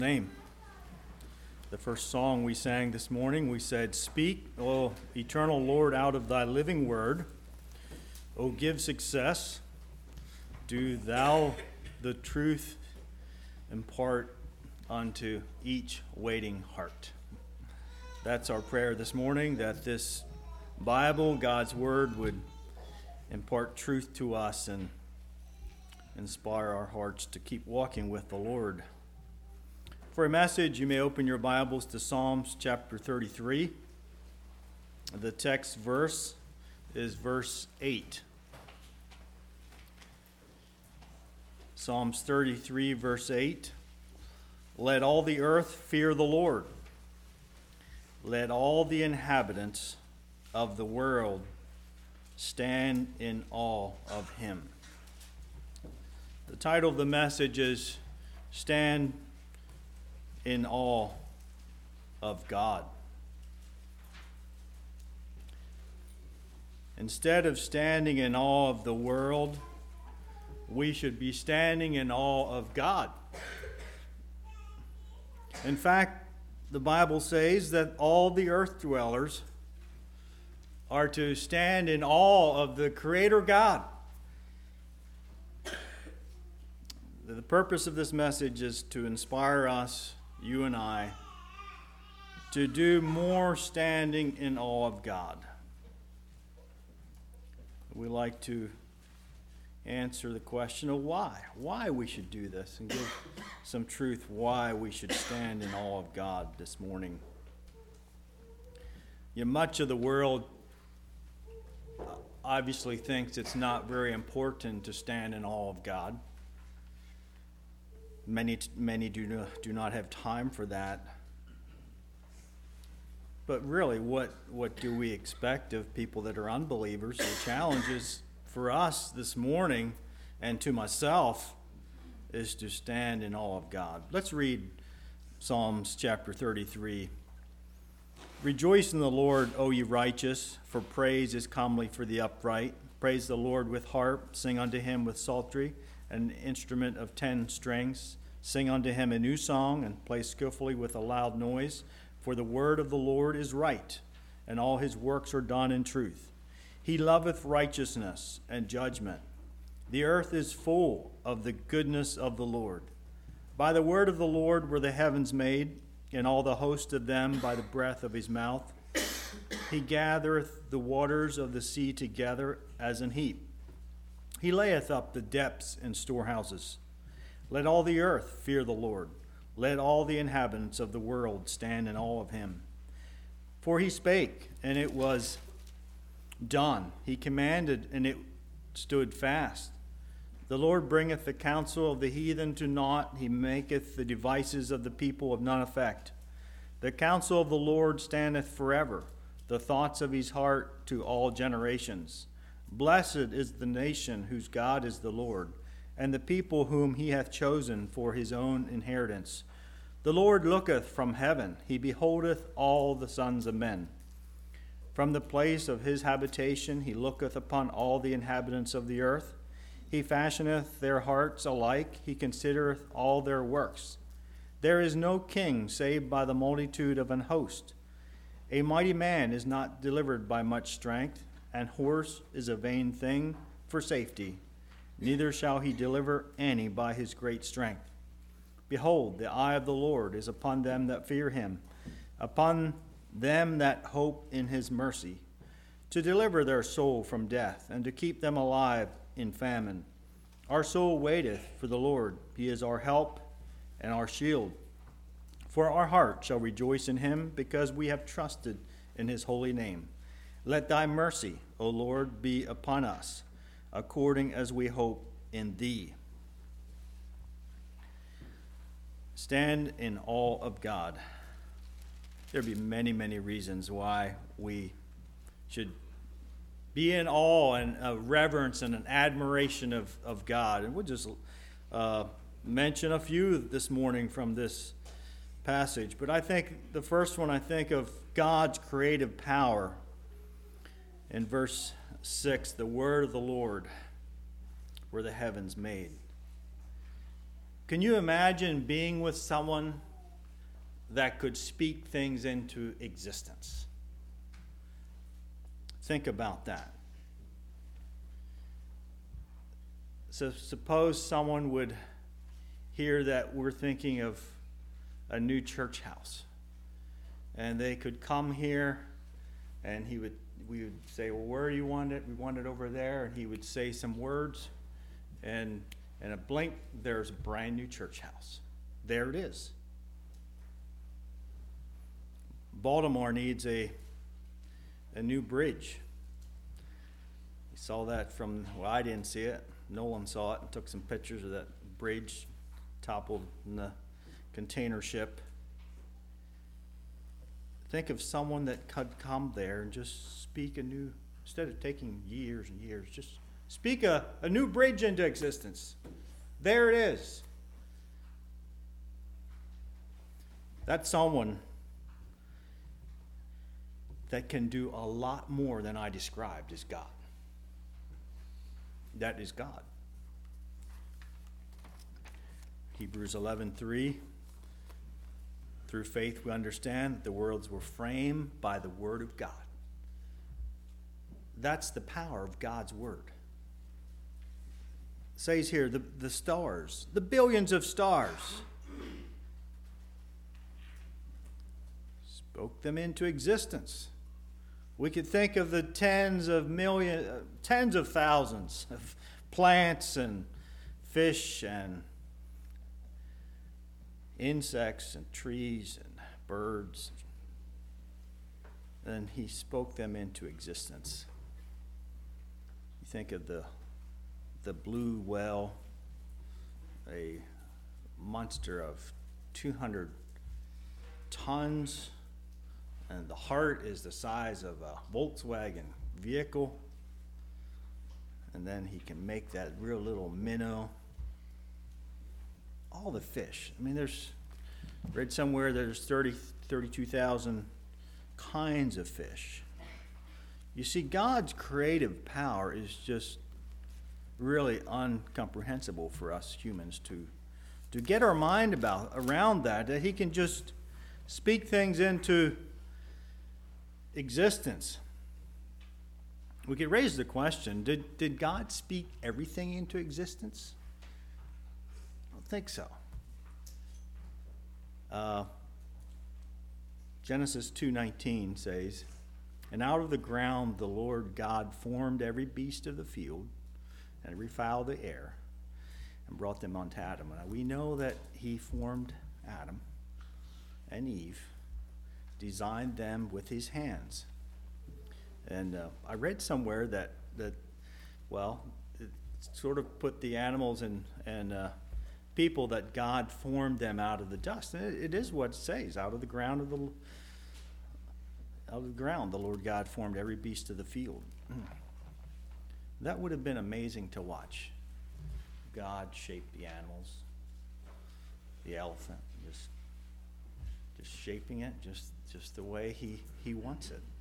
Name. The first song we sang this morning, we said, "Speak, O eternal Lord, out of thy living word. O give success. Do thou the truth impart unto each waiting heart." That's our prayer this morning, that this Bible, God's word, would impart truth to us and inspire our hearts to keep walking with the Lord. For a message, you may open your Bibles to Psalms chapter 33. The text verse is verse 8. Psalms 33, verse 8. Let all the earth fear the Lord. Let all the inhabitants of the world stand in awe of him. The title of the message is Stand in Awe of God. Instead of standing in awe of the world, we should be standing in awe of God. In fact, the Bible says that all the earth dwellers are to stand in awe of the Creator God. The purpose of this message is to inspire us, you and I, to do more standing in awe of God. We like to answer the question of why we should do this, and give some truth why we should stand in awe of God this morning. Much of the world obviously thinks it's not very important to stand in awe of God. Many do not have time for that. But really, what do we expect of people that are unbelievers? The challenge is for us this morning, and to myself, is to stand in awe of God. Let's read Psalms chapter 33. Rejoice in the Lord, O ye righteous, for praise is comely for the upright. Praise the Lord with harp, sing unto him with psaltery, an instrument of 10 strings. Sing unto him a new song, and play skillfully with a loud noise. For the word of the Lord is right, and all his works are done in truth. He loveth righteousness and judgment. The earth is full of the goodness of the Lord. By the word of the Lord were the heavens made, and all the host of them by the breath of his mouth. He gathereth the waters of the sea together as an heap. He layeth up the depths in storehouses. Let all the earth fear the Lord. Let all the inhabitants of the world stand in awe of him. For he spake, and it was done. He commanded, and it stood fast. The Lord bringeth the counsel of the heathen to naught. He maketh the devices of the people of none effect. The counsel of the Lord standeth forever, the thoughts of his heart to all generations. Blessed is the nation whose God is the Lord, and the people whom he hath chosen for his own inheritance. The Lord looketh from heaven, he beholdeth all the sons of men. From the place of his habitation he looketh upon all the inhabitants of the earth. He fashioneth their hearts alike, he considereth all their works. There is no king save by the multitude of an host. A mighty man is not delivered by much strength, and horse is a vain thing for safety. Neither shall he deliver any by his great strength. Behold, the eye of the Lord is upon them that fear him, upon them that hope in his mercy, to deliver their soul from death, and to keep them alive in famine. Our soul waiteth for the Lord. He is our help and our shield. For our heart shall rejoice in him, because we have trusted in his holy name. Let thy mercy, O Lord, be upon us, according as we hope in thee. Stand in awe of God. There be many, many reasons why we should be in awe and a reverence and an admiration of God. And we'll just mention a few this morning from this passage. But I think the first one, I think of God's creative power. In verse 6, the word of the Lord were the heavens made. Can you imagine being with someone that could speak things into existence. Think about that. So suppose someone would hear that we're thinking of a new church house, and they could come here, and we would say, well, where do you want it? We want it over there. And he would say some words, and in a blink, there's a brand new church house. There it is. Baltimore needs a new bridge. You saw that from, well, I didn't see it. Nolan saw it and took some pictures of that bridge toppled in the container ship. Think of someone that could come there and just speak a new, instead of taking years and years, just speak a new bridge into existence. There it is. That's someone that can do a lot more than I described is God. That is God. Hebrews 11:3. Through faith we understand that the worlds were framed by the word of God. That's the power of God's word. It says here, the stars, the billions of stars, spoke them into existence. We could think of the tens of thousands of plants and fish and insects and trees and birds. And he spoke them into existence. You think of the blue whale, a monster of 200 tons, and the heart is the size of a Volkswagen vehicle. And then he can make that real little minnow. All the fish. I mean, read somewhere there's 32,000 kinds of fish. You see, God's creative power is just really incomprehensible for us humans to get our mind around that he can just speak things into existence. We could raise the question, did God speak everything into existence? I don't think so. Genesis 2:19 says, "And out of the ground the Lord God formed every beast of the field and every fowl of the air and brought them unto Adam." Now we know that he formed Adam and Eve, designed them with his hands. And I read somewhere that it sort of put the animals and people that God formed them out of the dust. And it is what it says, out of the ground the Lord God formed every beast of the field. That would have been amazing to watch. God shaped the animals, the elephant, just shaping it just the way he wants it.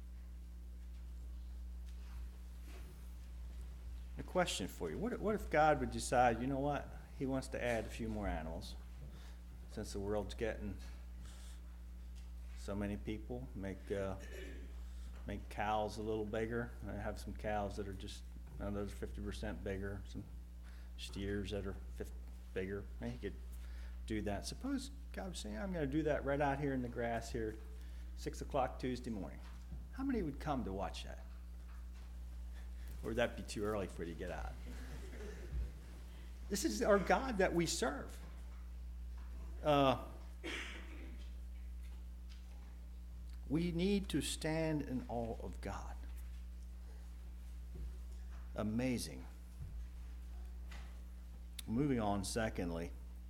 A question for you. What if God would decide, you know what? He wants to add a few more animals. Since the world's getting so many people, make cows a little bigger. I have some cows that are just, those are 50% bigger. Some steers that are bigger. And he could do that. Suppose God was saying, I'm going to do that right out here in the grass here, 6 o'clock Tuesday morning. How many would come to watch that? Or would that be too early for you to get out? This is our God that we serve. We need to stand in awe of God. Amazing. Moving on, secondly,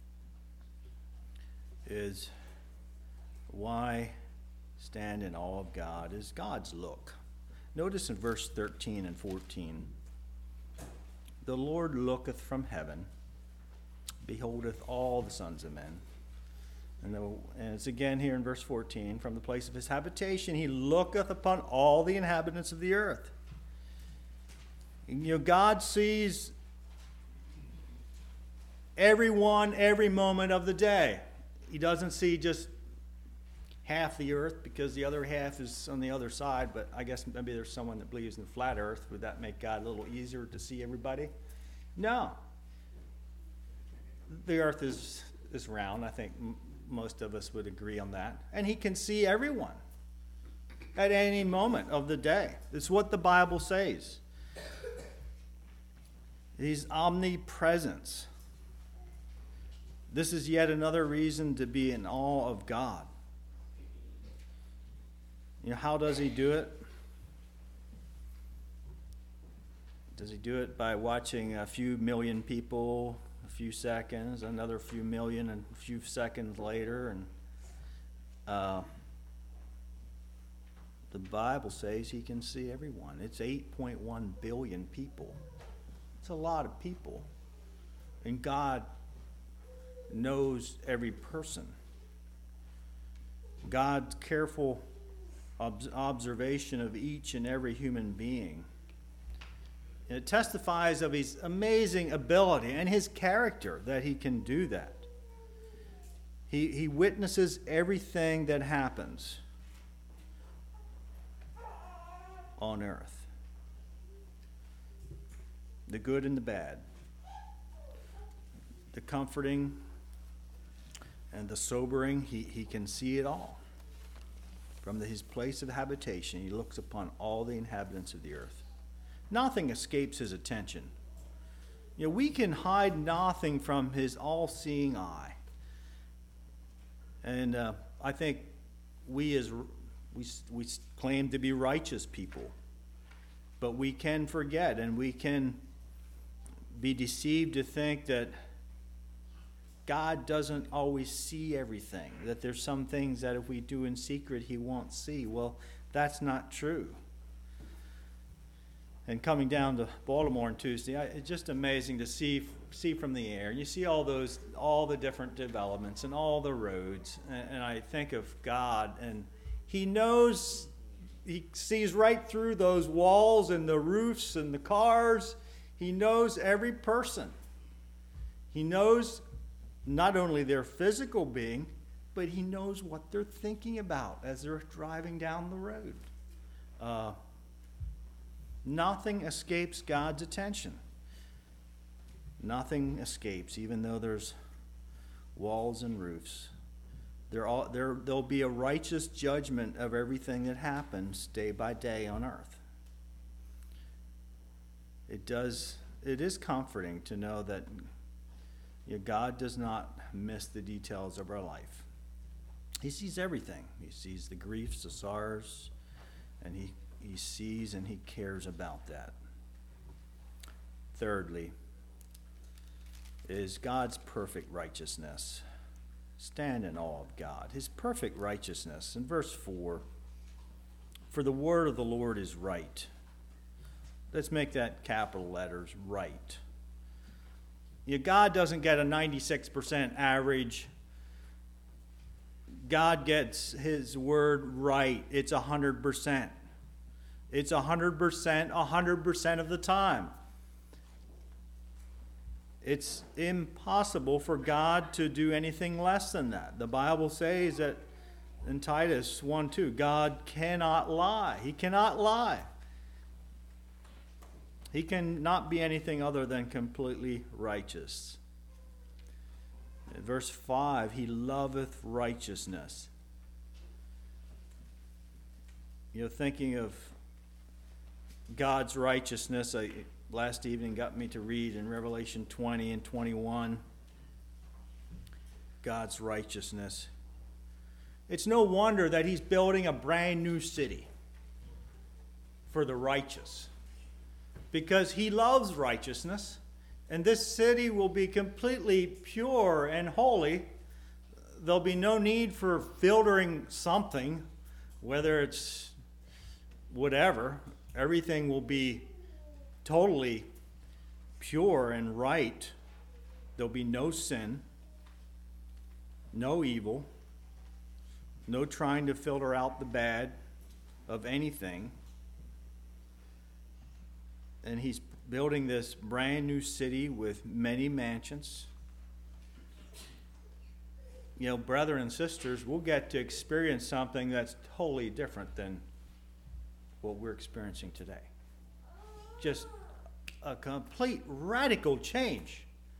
is why stand in awe of God is God's look. Notice in verse 13 and 14, the Lord looketh from heaven, beholdeth all the sons of men. And it's again here in verse 14, from the place of his habitation, he looketh upon all the inhabitants of the earth. And, God sees everyone, every moment of the day. He doesn't see just half the earth because the other half is on the other side, but I guess maybe there's someone that believes in the flat earth. Would that make God a little easier to see everybody? No. The earth is round. I think most of us would agree on that. And he can see everyone at any moment of the day. It's what the Bible says. He's omnipresence. This is yet another reason to be in awe of God. You know, how does he do it? Does he do it by watching a few million people, a few seconds, another few million, and a few seconds later? And the Bible says he can see everyone. It's 8.1 billion people. It's a lot of people. And God knows every person. God's careful observation of each and every human being. And it testifies of his amazing ability and his character that he can do that. He witnesses everything that happens on earth. The good and the bad. The comforting and the sobering. He can see it all. From his place of habitation, he looks upon all the inhabitants of the earth. Nothing escapes his attention. You know, we can hide nothing from his all-seeing eye. And I think we claim to be righteous people, but we can forget and we can be deceived to think that God doesn't always see everything, that there's some things that if we do in secret he won't see. Well, that's not true. And coming down to Baltimore on Tuesday, it's just amazing to see from the air. You see all the different developments and all the roads, and I think of God, and he knows, he sees right through those walls and the roofs and the cars. He knows every person. He knows not only their physical being, but he knows what they're thinking about as they're driving down the road. Nothing escapes God's attention. Nothing escapes, even though there's walls and roofs. There'll be a righteous judgment of everything that happens day by day on earth. It is comforting to know that God does not miss the details of our life. He sees everything. He sees the griefs, the sorrows, and he sees and he cares about that. Thirdly, is God's perfect righteousness. Stand in awe of God. His perfect righteousness. In verse 4, for the word of the Lord is right. Let's make that capital letters, right. God doesn't get a 96% average. God gets his word right. It's 100%. It's 100% of the time. It's impossible for God to do anything less than that. The Bible says that in Titus 1:2, God cannot lie. He cannot lie. He cannot be anything other than completely righteous. In verse 5, he loveth righteousness. Thinking of God's righteousness, last evening got me to read in Revelation 20 and 21, God's righteousness. It's no wonder that he's building a brand new city for the righteous, because he loves righteousness, and this city will be completely pure and holy. There'll be no need for filtering something, whether it's whatever. Everything will be totally pure and right. There'll be no sin, no evil, no trying to filter out the bad of anything. And he's building this brand new city with many mansions. brethren and sisters, we'll get to experience something that's totally different than what we're experiencing today. Just a complete radical change.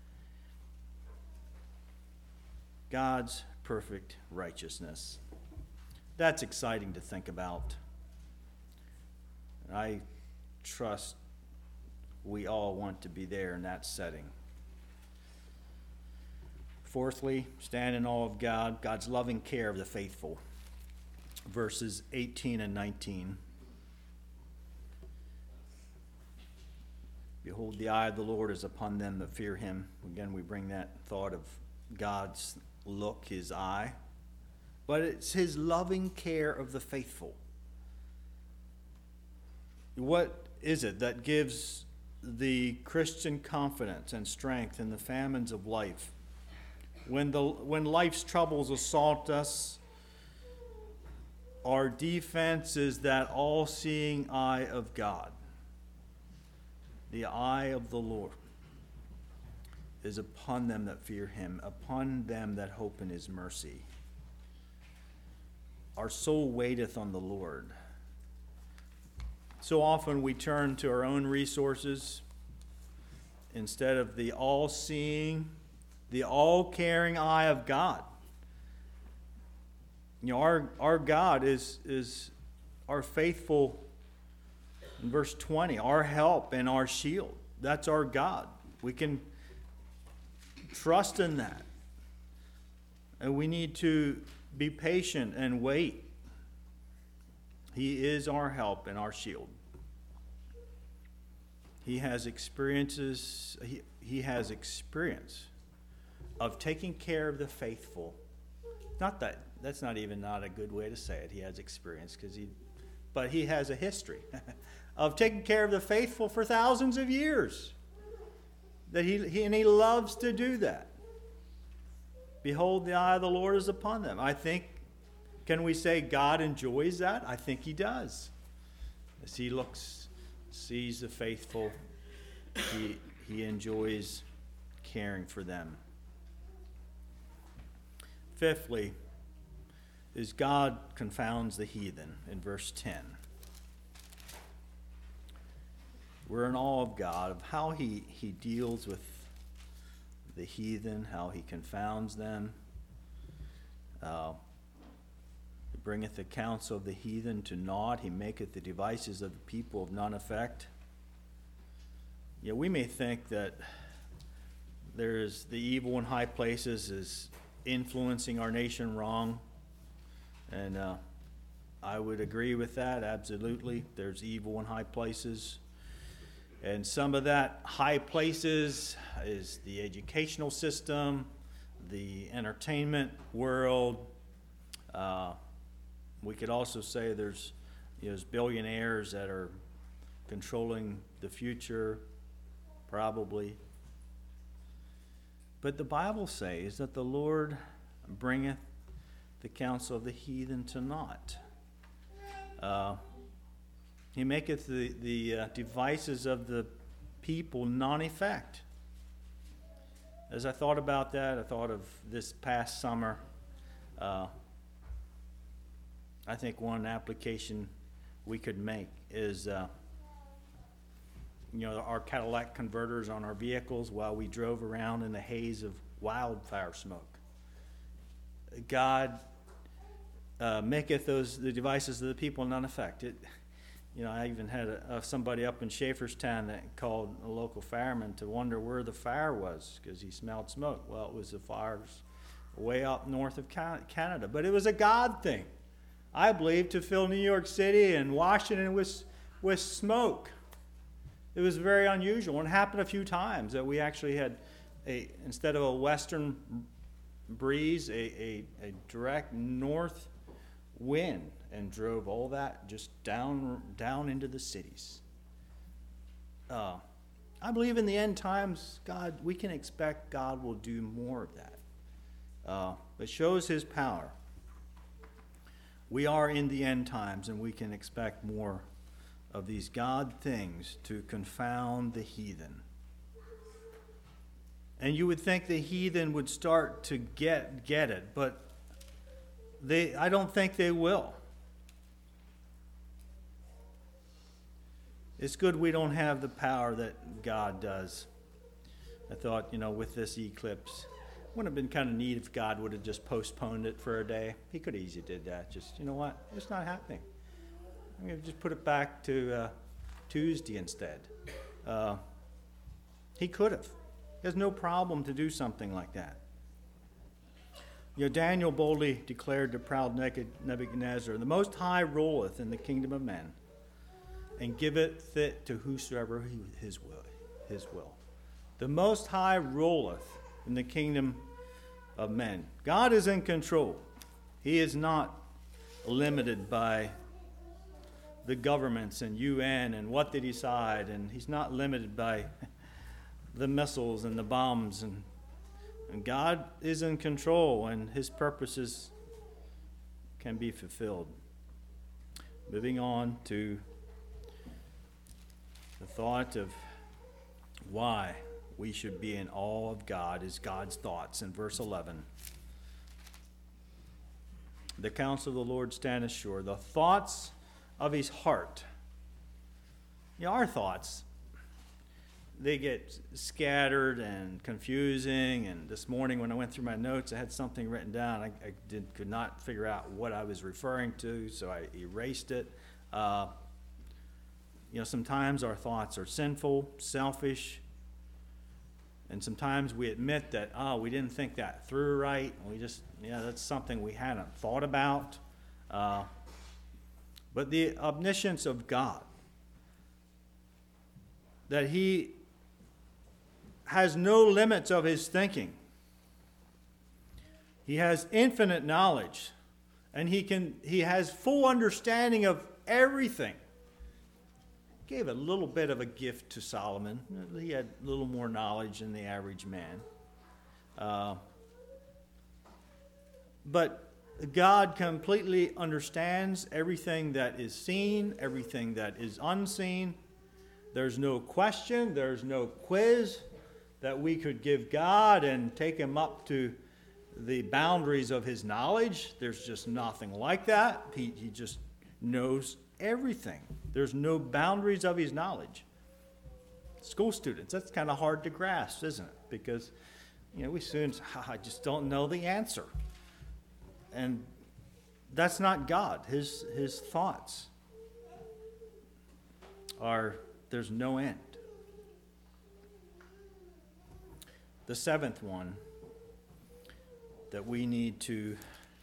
God's perfect righteousness. That's exciting to think about. And I trust we all want to be there in that setting. Fourthly, stand in awe of God, God's loving care of the faithful. Verses 18 and 19. Behold, the eye of the Lord is upon them that fear him. Again, we bring that thought of God's look, his eye. But it's his loving care of the faithful. What is it that gives the Christian confidence and strength in the famines of life? When life's troubles assault us, our defense is that all-seeing eye of God. The eye of the Lord is upon them that fear him, upon them that hope in his mercy. Our soul waiteth on the Lord. So often we turn to our own resources instead of the all-seeing, the all-caring eye of God. Our God is our faithful, in verse 20, our help and our shield. That's our God. We can trust in that. And we need to be patient and wait. He is our help and our shield. He has experience of taking care of the faithful. That's not a good way to say it. He has experience but he has a history of taking care of the faithful for thousands of years. That he loves to do that. Behold, the eye of the Lord is upon them. Can we say God enjoys that? I think he does. As he sees the faithful, he enjoys caring for them. Fifthly, is God confounds the heathen in verse 10. We're in awe of God, of how he deals with the heathen, how he confounds them. He bringeth the counsel of the heathen to naught. He maketh the devices of the people of none effect. We may think that there's the evil in high places is influencing our nation wrong. And I would agree with that, absolutely. There's evil in high places. And some of that high places is the educational system, the entertainment world. We could also say there's billionaires that are controlling the future, probably. But the Bible says that the Lord bringeth the counsel of the heathen to naught. He maketh the devices of the people non-effect. As I thought about that, I thought of this past summer. I think one application we could make is, our catalytic converters on our vehicles while we drove around in the haze of wildfire smoke. God maketh the devices of the people none effect. I even had somebody up in Schaeferstown that called a local fireman to wonder where the fire was because he smelled smoke. Well, it was the fires way up north of Canada. But it was a God thing, I believe, to fill New York City and Washington with smoke. It was very unusual. And it happened a few times that we actually had, instead of a western breeze, a direct north wind, and drove all that just down into the cities. I believe in the end times, we can expect God will do more of that. It shows his power. We are in the end times, and we can expect more of these God things to confound the heathen. And you would think the heathen would start to get it, but I don't think they will. It's good we don't have the power that God does. I thought, with this eclipse, it would have been kind of neat if God would have just postponed it for a day. He could have easily did that. Just, you know what? It's not happening. I'm going to just put it back to Tuesday instead. He could have. He has no problem to do something like that. Daniel boldly declared to proud Nebuchadnezzar, "The Most High ruleth in the kingdom of men, and giveth it to whosoever his will. The Most High ruleth in the kingdom of men." God is in control. He is not limited by the governments and UN and what they decide, and he's not limited by the missiles and the bombs, and God is in control, and his purposes can be fulfilled. Moving on to the thought of why we should be in awe of God is God's thoughts in verse 11. The counsel of the Lord standeth sure, the thoughts of his heart. Our thoughts, they get scattered and confusing, and this morning when I went through my notes, I had something written down. I could not figure out what I was referring to, so I erased it. Sometimes our thoughts are sinful, selfish, and sometimes we admit that, we didn't think that through right. We just, that's something we hadn't thought about. But the omniscience of God, that he has no limits of his thinking. He has infinite knowledge, and he has full understanding of everything. Gave a little bit of a gift to Solomon. He had a little more knowledge than the average man. But God completely understands everything that is seen, everything that is unseen. There's no question, there's no quiz that we could give God and take him up to the boundaries of his knowledge. There's just nothing like that. He just knows everything. There's no boundaries of his knowledge. School students, that's kind of hard to grasp, isn't it? Because, we students, I just don't know the answer. And that's not God. His thoughts there's no end. The seventh one that we need to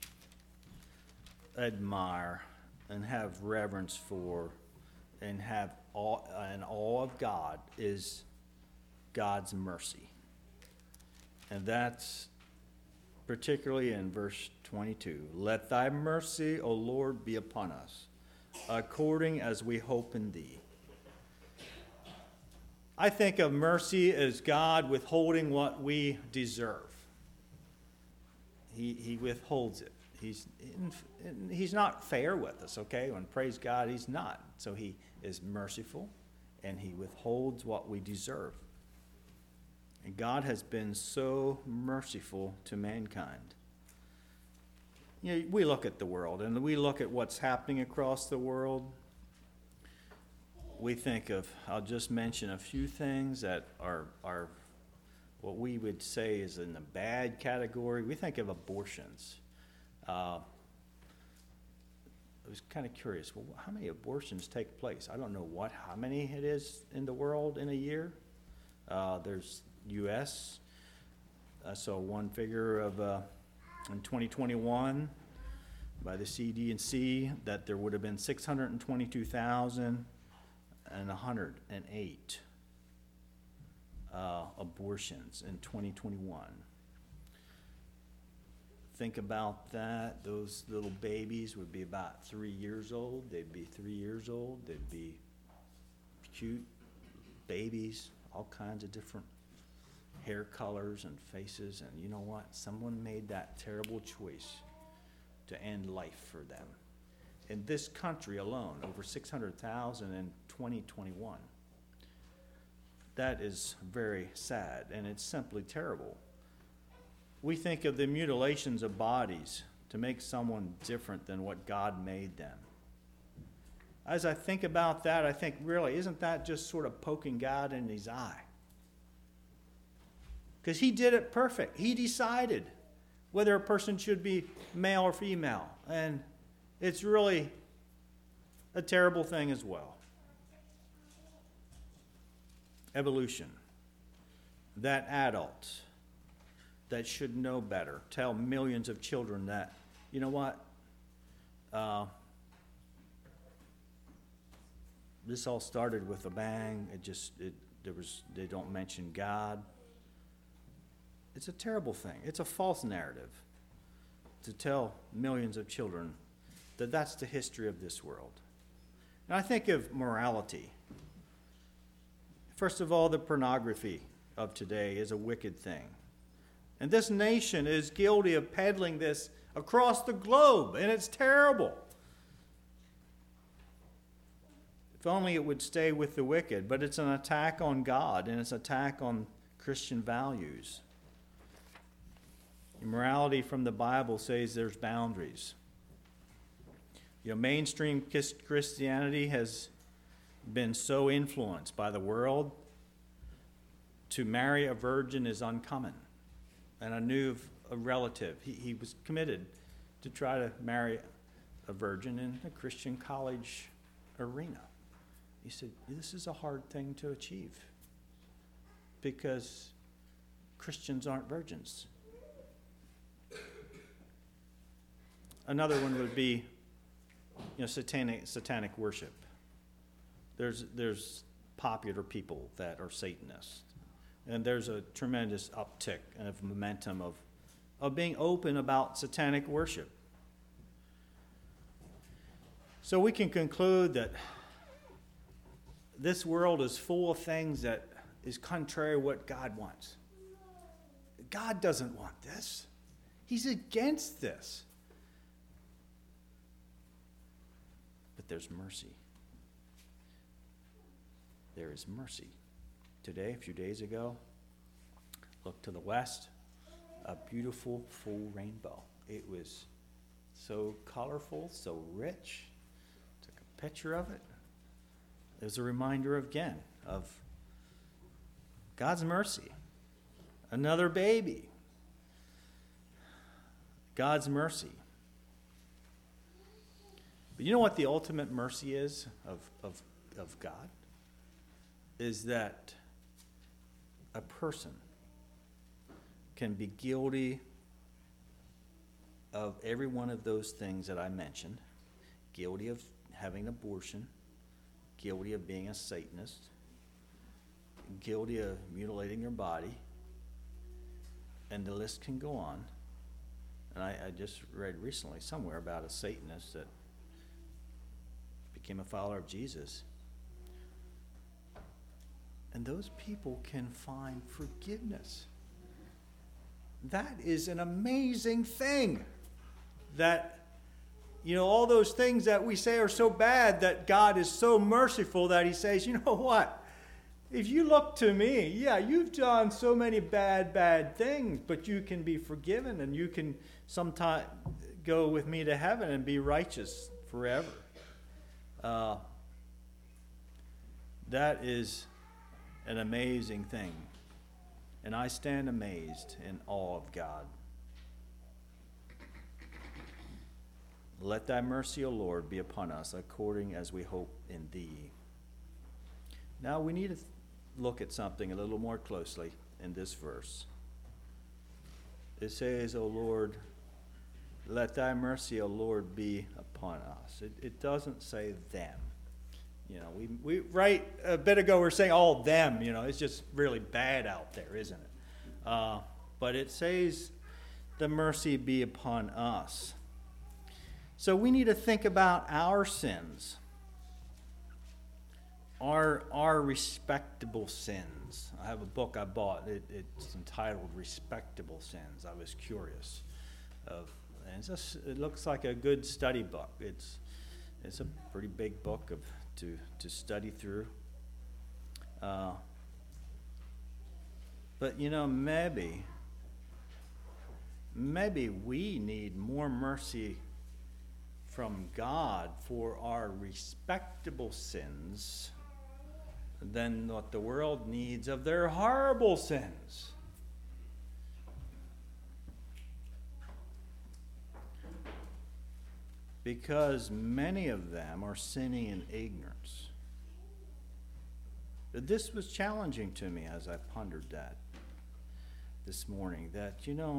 admire and have reverence for and have an awe of God is God's mercy. And that's particularly in verse 22. Let thy mercy, O Lord, be upon us, according as we hope in thee. I think of mercy as God withholding what we deserve. He withholds it. He's not fair with us, okay? And praise God, he's not. So he is merciful, and he withholds what we deserve. And God has been so merciful to mankind. We look at the world, and we look at what's happening across the world. We think of, I'll just mention a few things that are what we would say is in the bad category. We think of abortions. I was kind of curious, well, how many abortions take place? I don't know how many it is in the world in a year. There's U.S. I saw one figure of in 2021 by the CDC that there would have been 622,108 abortions in 2021. Think about that. Those little babies would be about 3 years old. They'd be 3 years old. They'd be cute babies, all kinds of different hair colors and faces. And you know what? Someone made that terrible choice to end life for them. In this country alone, over 600,000 in 2021. that is very sad, and it's simply terrible. We think of the mutilations of bodies to make someone different than what God made them. As I think about that, I think, really, isn't that just sort of poking God in his eye? Because he did it perfect. He decided whether a person should be male or female. And it's really a terrible thing as well. Evolution. That adult that should know better tell millions of children that, you know what? This all started with a bang. They don't mention God. It's a terrible thing. It's a false narrative to tell millions of children that that's the history of this world. And I think of morality. First of all, the pornography of today is a wicked thing. And this nation is guilty of peddling this across the globe, and it's terrible. If only it would stay with the wicked, but it's an attack on God, and it's an attack on Christian values. Immorality from the Bible says there's boundaries. Mainstream Christianity has been so influenced by the world. To marry a virgin is uncommon. And I knew of a relative. He was committed to try to marry a virgin in a Christian college arena. He said, this is a hard thing to achieve because Christians aren't virgins. Another one would be, satanic worship. There's popular people that are Satanists, and there's a tremendous uptick of momentum of being open about satanic worship. So we can conclude that this world is full of things that is contrary to what God wants. God doesn't want this. He's against this. But there's mercy. There is mercy. Today, a few days ago, looked to the west, a beautiful full rainbow. It was so colorful, so rich. Took a picture of it. It was a reminder again of God's mercy. Another baby. God's mercy. But you know what the ultimate mercy is of God? Is that a person can be guilty of every one of those things that I mentioned. Guilty of having abortion. Guilty of being a Satanist. Guilty of mutilating your body. And the list can go on. And I just read recently somewhere about a Satanist that became a follower of Jesus. And those people can find forgiveness. That is an amazing thing. That, all those things that we say are so bad, that God is so merciful that he says, you know what? If you look to me, you've done so many bad things, but you can be forgiven and you can sometime go with me to heaven and be righteous forever. That is an amazing thing. And I stand amazed in awe of God. Let thy mercy, O Lord, be upon us, according as we hope in thee. Now we need to look at something a little more closely in this verse. It says, O Lord, let thy mercy, O Lord, be upon us. It doesn't say them. We right a bit ago we were saying all them. It's just really bad out there, isn't it? But it says the mercy be upon us. So we need to think about our sins, our respectable sins. I have a book I bought. It's entitled Respectable Sins. I was curious and it looks like a good study book. It's a pretty big book to study through. But maybe we need more mercy from God for our respectable sins than what the world needs of their horrible sins. Because many of them are sinning in ignorance. This was challenging to me as I pondered that this morning, that,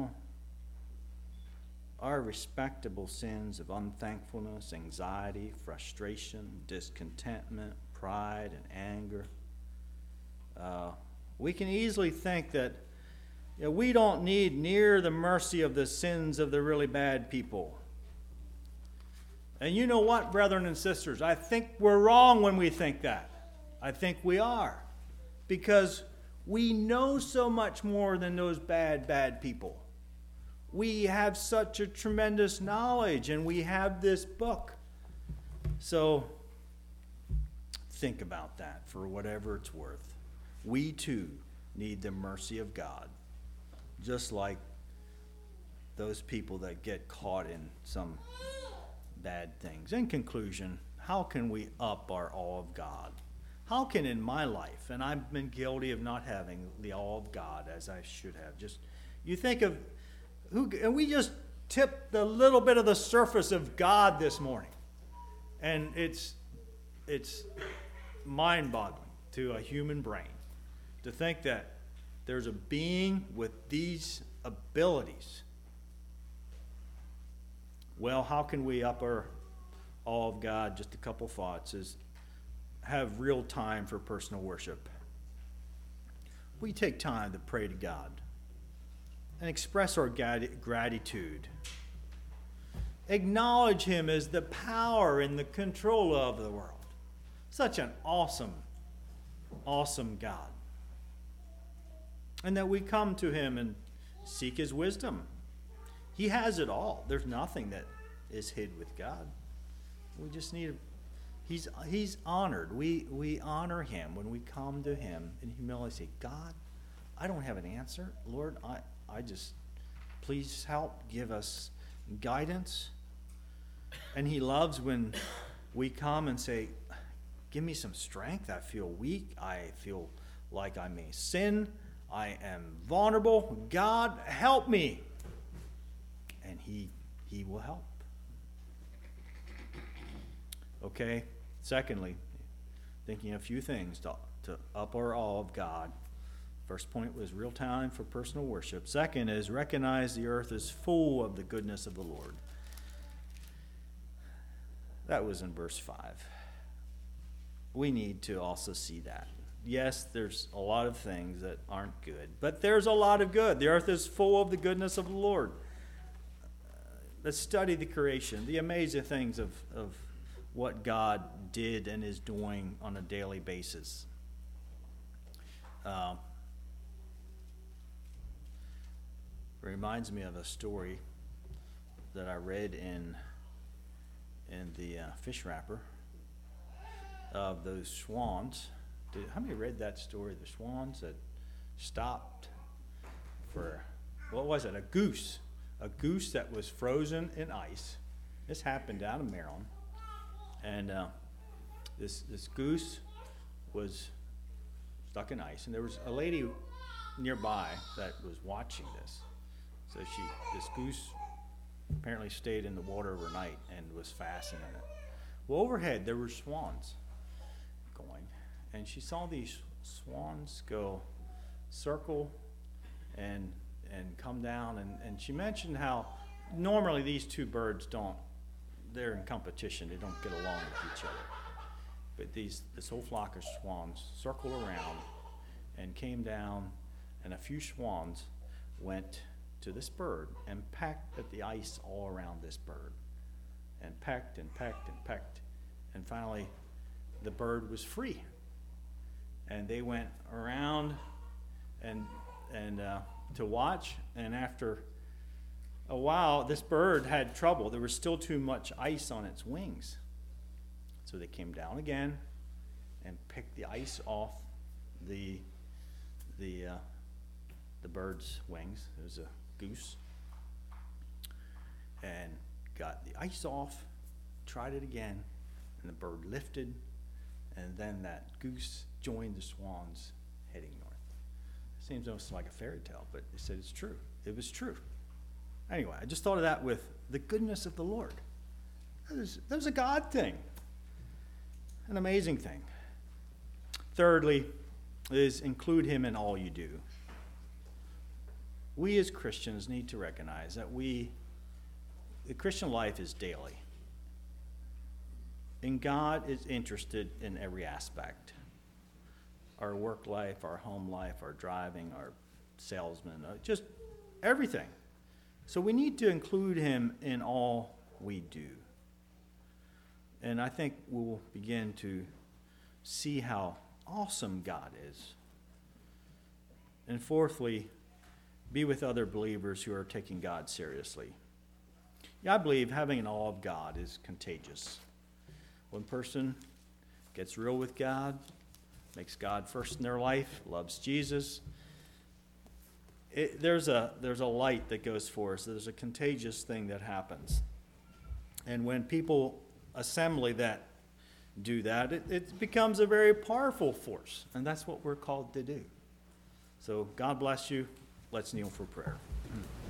our respectable sins of unthankfulness, anxiety, frustration, discontentment, pride, and anger, we can easily think that we don't need near the mercy of the sins of the really bad people. And you know what, brethren and sisters? I think we're wrong when we think that. I think we are. Because we know so much more than those bad people. We have such a tremendous knowledge, and we have this book. So think about that for whatever it's worth. We too need the mercy of God, just like those people that get caught in some bad things. In conclusion, how can we up our awe of God? How can in my life, and I've been guilty of not having the awe of God as I should have, you think of and we just tipped the little bit of the surface of God this morning. And it's mind-boggling to a human brain to think that there's a being with these abilities. Well, how can we up our awe of God? Just a couple thoughts is have real time for personal worship. We take time to pray to God and express our gratitude. Acknowledge Him as the power and the control of the world. Such an awesome, awesome God. And that we come to Him and seek His wisdom. He has it all. There's nothing that is hid with God. We just need He's honored. We honor Him when we come to Him in humility. Say, God, I don't have an answer. Lord, I just, please help, give us guidance. And He loves when we come and say, give me some strength. I feel weak. I feel like I may sin. I am vulnerable. God, help me. And He will help. Okay, secondly, thinking a few things to up our awe of God. First point was real time for personal worship. Second is recognize the earth is full of the goodness of the Lord. That was in verse 5. We need to also see that. Yes, there's a lot of things that aren't good, but there's a lot of good. The earth is full of the goodness of the Lord. Let's study the creation, the amazing things of what God did and is doing on a daily basis. It reminds me of a story that I read in the fish wrapper of those swans. How many read that story? The swans that stopped for, what was it? A goose that was frozen in ice. This happened down in Maryland. And this goose was stuck in ice, and there was a lady nearby that was watching this. So this goose apparently stayed in the water overnight and was fastened in it. Well, overhead there were swans going, and she saw these swans go circle and come down, and she mentioned how normally these two birds they're in competition. They don't get along with each other. But this whole flock of swans circled around and came down, and a few swans went to this bird and pecked at the ice all around this bird. And pecked and pecked and pecked. And finally, the bird was free. And they went around and to watch, and after a while, this bird had trouble. There was still too much ice on its wings. So they came down again and picked the ice off the the bird's wings. It was a goose. And got the ice off, tried it again, and the bird lifted, and then that goose joined the swans heading north. It seems almost like a fairy tale, but they said it's true. It was true. Anyway, I just thought of that with the goodness of the Lord. That was a God thing, an amazing thing. Thirdly, is include him in all you do. We as Christians need to recognize that the Christian life is daily. And God is interested in every aspect. Our work life, our home life, our driving, our salesman, just everything. So we need to include him in all we do. And I think we'll begin to see how awesome God is. And fourthly, be with other believers who are taking God seriously. I believe having an awe of God is contagious. One person gets real with God, makes God first in their life, loves Jesus, there's a light that goes forth. So there's a contagious thing that happens. And when people assembly that do that, it becomes a very powerful force. And that's what we're called to do. So God bless you. Let's kneel for prayer.